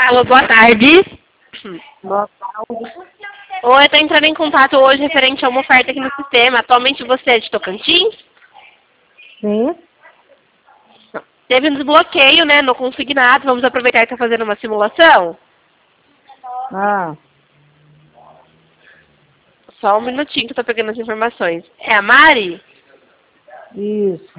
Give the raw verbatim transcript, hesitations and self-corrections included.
Alô, boa tarde. Boa tarde. Oi, estou entrando em contato hoje referente a uma oferta aqui no sistema. Atualmente você é de Tocantins? Sim? Teve um desbloqueio, né, no consignado. Vamos aproveitar que está fazendo uma simulação? Ah, Só um minutinho que eu estou pegando as informações. É a Mari? isso.